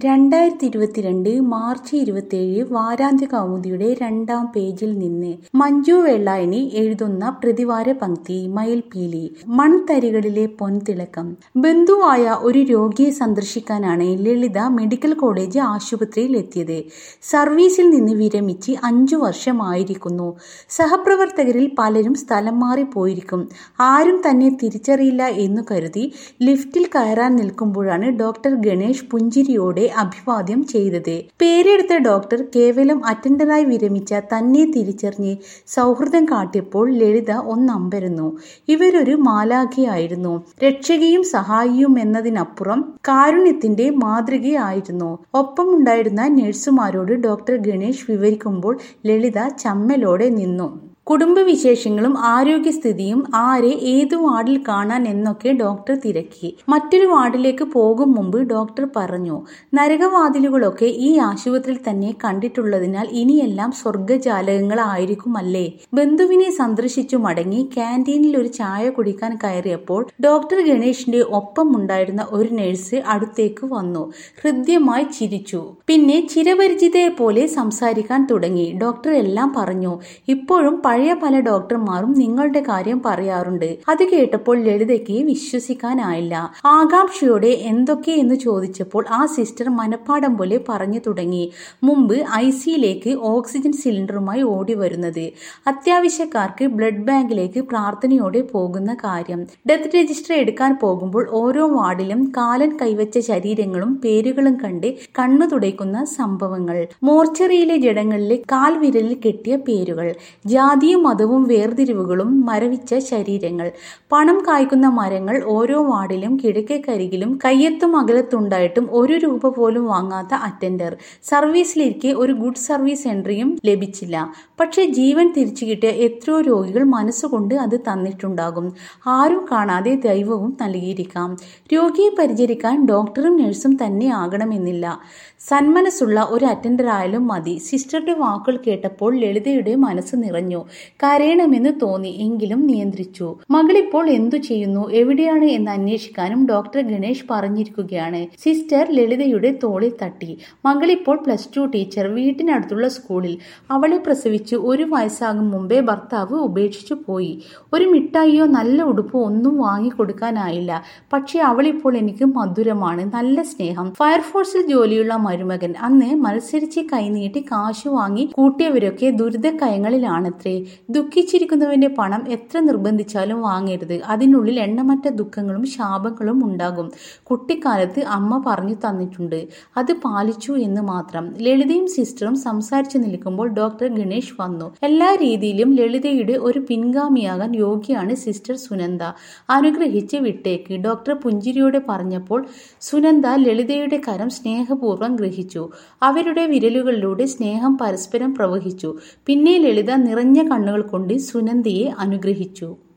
2022 March 27 വാരാന്ത്യ കൗമുദിയുടെ 2-ാം പേജിൽ നിന്ന് മഞ്ജു വെള്ളായണി എഴുതുന്ന പ്രതിവാര പങ്ക്തി. മയിൽപീലി. മൺതരികളിലെ പൊൻതിളക്കം. ബന്ധുവായ ഒരു രോഗിയെ സന്ദർശിക്കാനാണ് ലളിത മെഡിക്കൽ കോളേജ് ആശുപത്രിയിൽ എത്തിയത്. സർവീസിൽ നിന്ന് വിരമിച്ച് 5 വർഷമായിരിക്കുന്നു. സഹപ്രവർത്തകരിൽ പലരും സ്ഥലം മാറി പോയിരിക്കും. ആരും തന്നെ തിരിച്ചറിയില്ല എന്നു കരുതി ലിഫ്റ്റിൽ കയറാൻ നിൽക്കുമ്പോഴാണ് ഡോക്ടർ ഗണേഷ് പുഞ്ചിരിയോടെ അഭിവാദ്യം ചെയ്തത്. പേരെടുത്ത ഡോക്ടർ കേവലം അറ്റൻഡറായി വിരമിച്ച തന്നെ തിരിച്ചറിഞ്ഞ് സൗഹൃദം കാട്ടിയപ്പോൾ ലളിത ഒന്നമ്പരന്നു. ഇവരൊരു മാലാഖയായിരുന്നു. രക്ഷകയും സഹായിയും എന്നതിനപ്പുറം കാരുണ്യത്തിന്റെ മാതൃകയായിരുന്നു. ഒപ്പമുണ്ടായിരുന്ന നഴ്സുമാരോട് ഡോക്ടർ ഗണേഷ് വിവരിക്കുമ്പോൾ ലളിത ചമ്മലോടെ നിന്നു. കുടുംബവിശേഷങ്ങളും ആരോഗ്യസ്ഥിതിയും, ആരെ ഏതു വാർഡിൽ കാണാൻ എന്നൊക്കെ ഡോക്ടർ തിരക്കി. മറ്റൊരു വാർഡിലേക്ക് പോകും മുമ്പ് ഡോക്ടർ പറഞ്ഞു, നരകവാതിലുകളൊക്കെ ഈ ആശുപത്രിയിൽ തന്നെ കണ്ടിട്ടുള്ളതിനാൽ ഇനിയെല്ലാം സ്വർഗജാലകങ്ങളായിരിക്കുമല്ലേ. ബന്ധുവിനെ സന്ദർശിച്ചു മടങ്ങി ക്യാൻറ്റീനിൽ ഒരു ചായ കുടിക്കാൻ കയറിയപ്പോൾ ഡോക്ടർ ഗണേഷിന്റെ ഒപ്പമുണ്ടായിരുന്ന ഒരു നഴ്സ് അടുത്തേക്ക് വന്നു. ഹൃദ്യമായി ചിരിച്ചു. പിന്നെ ചിരപരിചിതയെ പോലെ സംസാരിക്കാൻ തുടങ്ങി. ഡോക്ടർ എല്ലാം പറഞ്ഞു. ഇപ്പോഴും പഴയ പല ഡോക്ടർമാരും നിങ്ങളുടെ കാര്യം പറയാറുണ്ട്. അത് കേട്ടപ്പോൾ ലളിതയ്ക്ക് വിശ്വസിക്കാനായില്ല. ആകാംക്ഷയോടെ എന്തൊക്കെയെന്ന് ചോദിച്ചപ്പോൾ ആ സിസ്റ്റർ മനപ്പാടം പോലെ പറഞ്ഞു തുടങ്ങി. മുമ്പ് ICയിലേക്ക് ഓക്സിജൻ സിലിണ്ടറുമായി ഓടി വരുന്നത്, അത്യാവശ്യക്കാർക്ക് ബ്ലഡ് ബാങ്കിലേക്ക് പ്രാർത്ഥനയോടെ പോകുന്ന കാര്യം, ഡെത്ത് രജിസ്റ്റർ എടുക്കാൻ പോകുമ്പോൾ ഓരോ വാർഡിലും കാലൻ കൈവച്ച ശരീരങ്ങളും പേരുകളും കണ്ട് കണ്ണു തുടയ്ക്കുന്ന സംഭവങ്ങൾ, മോർച്ചറിയിലെ ജഡങ്ങളിലെ കാൽവിരലിൽ കെട്ടിയ പേരുകൾ, ജാതിയും മതവും വേർതിരിവുകളും മരവിച്ച ശരീരങ്ങൾ, പണം കായ്ക്കുന്ന മരങ്ങൾ ഓരോ വാർഡിലും കിഴക്കേക്കരികിലും കയ്യെത്തും അകലത്തുണ്ടായിട്ടും 1 രൂപ പോലും വാങ്ങാത്ത അറ്റൻഡർ, സർവീസിലിരിക്കെ ഒരു ഗുഡ് സർവീസ് എൻട്രിയും ലഭിച്ചില്ല. പക്ഷെ ജീവൻ തിരിച്ചു കിട്ടിയ എത്രയോ രോഗികൾ മനസ്സുകൊണ്ട് അത് തന്നിട്ടുണ്ടാകും. ആരും കാണാതെ ദൈവവും നൽകിയിരിക്കാം. രോഗിയെ പരിചരിക്കാൻ ഡോക്ടറും നഴ്സും തന്നെ ആകണമെന്നില്ല. സന്മനസ്സുള്ള ഒരു അറ്റൻഡറായാലും മതി. സിസ്റ്ററുടെ വാക്കുകൾ കേട്ടപ്പോൾ ലളിതയുടെ മനസ്സ് നിറഞ്ഞു. കരയണമെന്ന് തോന്നി, എങ്കിലും നിയന്ത്രിച്ചു. മകളിപ്പോൾ എന്തു ചെയ്യുന്നു, എവിടെയാണ് എന്ന് അന്വേഷിക്കാനും ഡോക്ടർ ഗണേഷ് പറഞ്ഞിരിക്കുകയാണ്. സിസ്റ്റർ ലളിതയുടെ തോളിൽ തട്ടി. മകളിപ്പോൾ +2 ടീച്ചർ, വീട്ടിനടുത്തുള്ള സ്കൂളിൽ. അവളെ പ്രസവിച്ച് 1 വയസ്സാകും മുമ്പേ ഭർത്താവ് ഉപേക്ഷിച്ചു പോയി. ഒരു മിഠായിയോ നല്ല ഉടുപ്പോ ഒന്നും വാങ്ങിക്കൊടുക്കാനായില്ല. പക്ഷെ അവളിപ്പോൾ എനിക്ക് മധുരമാണ്, നല്ല സ്നേഹം. ഫയർഫോഴ്സിൽ ജോലിയുള്ള മരുമകൻ. അന്ന് മത്സരിച്ച് കൈനീട്ടി കാശു വാങ്ങി കൂട്ടിയവരൊക്കെ ദുരിതക്കയങ്ങളിലാണത്രേ. ദുഃഖിച്ചിരിക്കുന്നവന്റെ പണം എത്ര നിർബന്ധിച്ചാലും വാങ്ങരുത്. അതിനുള്ളിൽ എണ്ണമറ്റ ദുഃഖങ്ങളും ശാപങ്ങളും ഉണ്ടാകും. കുട്ടിക്കാലത്ത് അമ്മ പറഞ്ഞു തന്നിട്ടുണ്ട്. അത് പാലിച്ചു എന്ന് മാത്രം. ലളിതയും സിസ്റ്ററും സംസാരിച്ചു നിൽക്കുമ്പോൾ ഡോക്ടർ ഗണേഷ് വന്നു. എല്ലാ രീതിയിലും ലളിതയുടെ ഒരു പിൻഗാമിയാകാൻ യോഗ്യയാണ് സിസ്റ്റർ സുനന്ദ. അനുഗ്രഹിച്ച് വിട്ടേക്ക്, ഡോക്ടർ പുഞ്ചിരിയോടെ പറഞ്ഞപ്പോൾ സുനന്ദ ലളിതയുടെ കരം സ്നേഹപൂർവ്വം ഗ്രഹിച്ചു. അവരുടെ വിരലുകളിലൂടെ സ്നേഹം പരസ്പരം പ്രവഹിച്ചു. പിന്നെ ലളിത നിറഞ്ഞ കണ്ണുകൾ കൊണ്ട് സുനന്ദയെ അനുഗ്രഹിച്ചു.